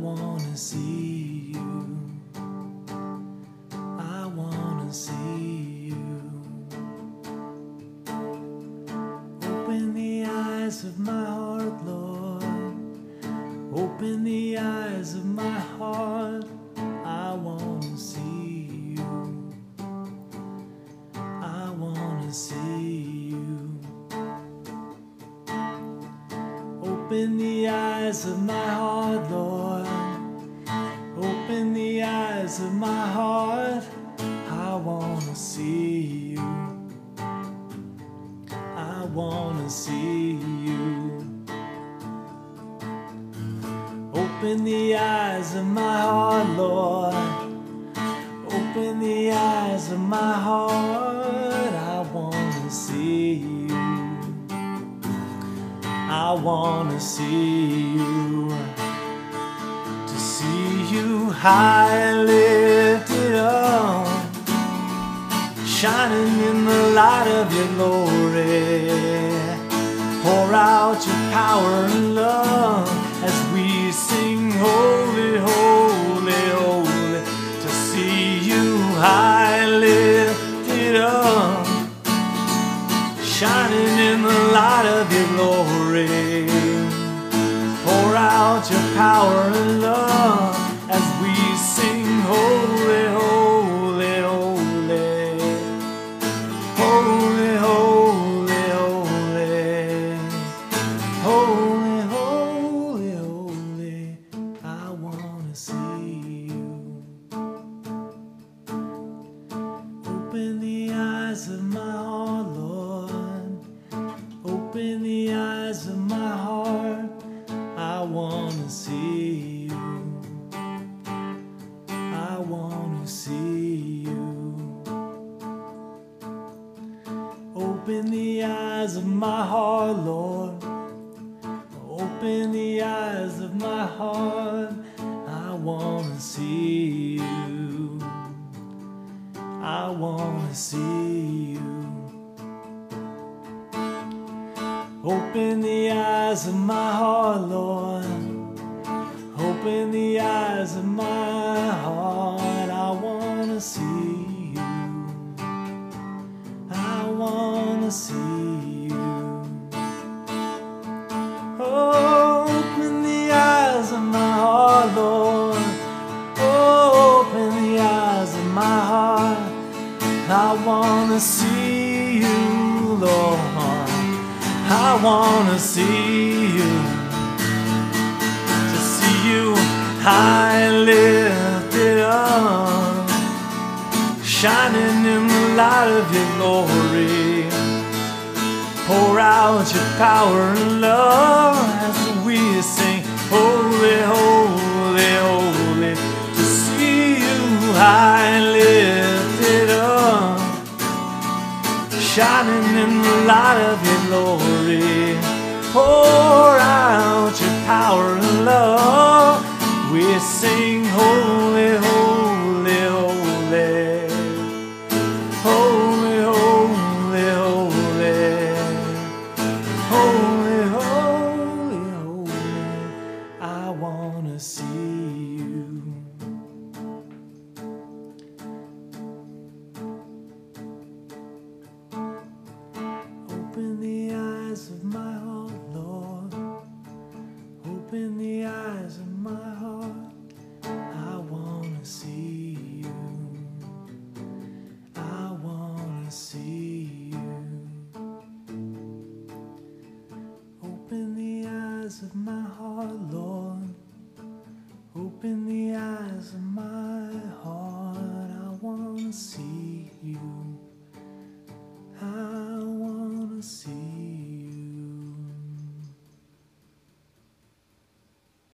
wanna see you. I wanna see you. Open the eyes of my heart, Lord. Open the eyes of my heart. I wanna see you. I wanna see you. Open the eyes of my heart, Lord. Open the eyes of my heart. I wanna see you. I wanna see you. Open the eyes of my heart, Lord. Open the eyes of my heart. I wanna see you. I wanna see you. To see you high lifted up, shining in the light of your glory. Pour out your power and love as we sing holy, holy, holy. To see you high lifted up, shining in the light of your glory. Pour out your power and love as we sing holy, holy, holy. Holy, holy, holy. Holy, holy, holy. I wanna see you. Open the eyes of my heart, Lord. Open the eyes of my heart. I wanna see you. I wanna see you. Open the eyes of my heart, Lord. Open the eyes of my heart. I wanna see you. I wanna see you. Open the eyes of my heart, Lord. Open the eyes of my heart. I wanna see you. I wanna see you. Open the eyes of my heart, Lord. Open the eyes of my heart. I wanna see you, Lord. I wanna see you. To see you high lifted up, shining in the light of your glory. Pour out your power and love as we sing holy, holy, holy. To see you high lifted up, shining in the light of your glory. Pour out your power and love. We sing holy, holy, holy. Holy, holy, holy. Holy, holy, holy. I wanna see you. Open the eyes of my heart, Lord. Open the eyes of my heart. I wanna see you. I wanna see